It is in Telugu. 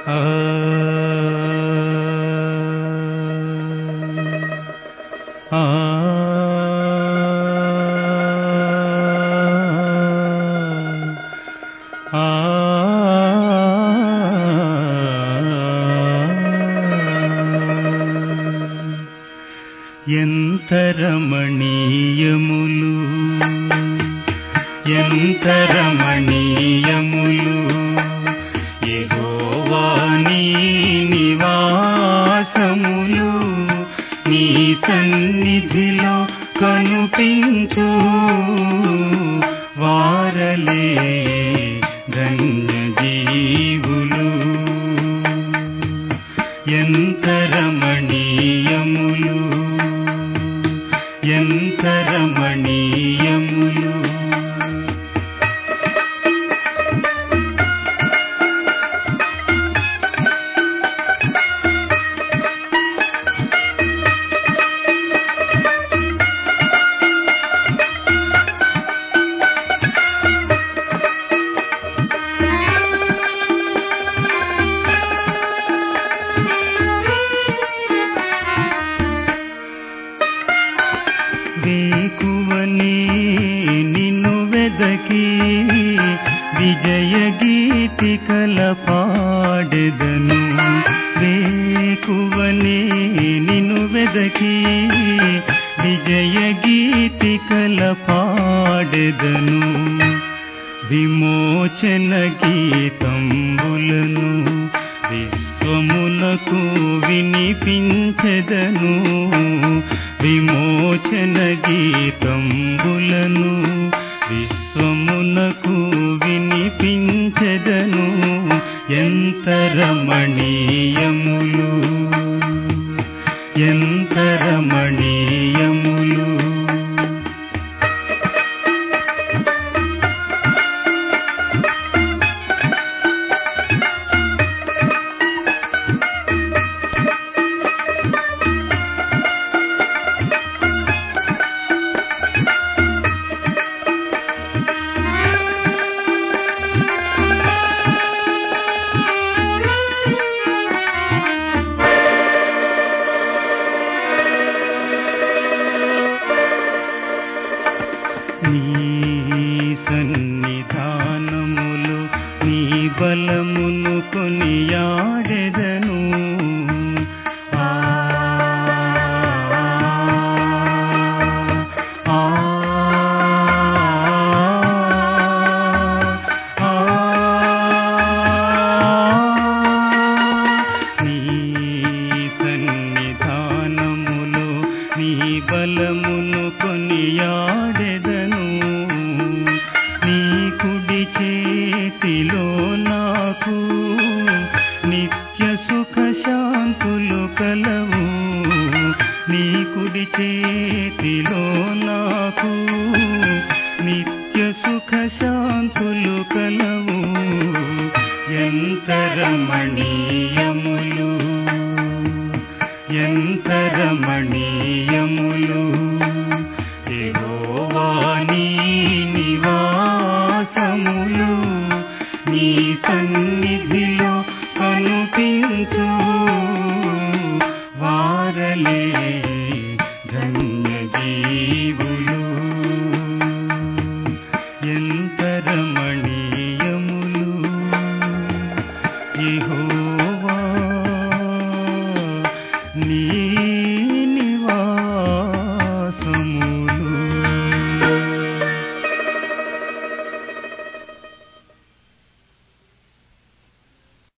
ఆ ఆ ఎంత రమణీయములు ఎంత రమణీయములు యెహోవా నీ నివాసములు నీ సన్నిధిలో కనుపించు వారలే ధన్య జీవులు ఎంత రమణీయములు ఎంత రమణీయములు వేకువనే నిన్ను వెదకి విజయ గీతికల పాడెదను వేకువనే నిన్ను వెదకి విజయ గీతికల పాడెదను విమోచన గీతంబులను విశ్వమునకు వినిపించెదను విమోచన గీతంబులను విశ్వమునకు వినిపించెదను ఎంత రమణీయములు ఎంత రమణీయములు నీ సన్నిధానములు నీ బలమును కొనియాడెదను ఆ ఆ ఆ నీ సన్నిధానములు నీ బలమును కొనియాడెదను నీ కుడి చేతిలో నాకు నిత్య సుఖ శాంతులు కలవు నీ కుడి చేతిలో నాకు నిత్య సుఖ శాంతులు కలవు ఎంత రమణీయములు ఎంత రమణీయములు యెహోవా నీ నివాసములు నీ సన్నిధిలో కనుపించు వారలే ధన్య జీవులు ఎంత రమణీయములు యెహోవా నీ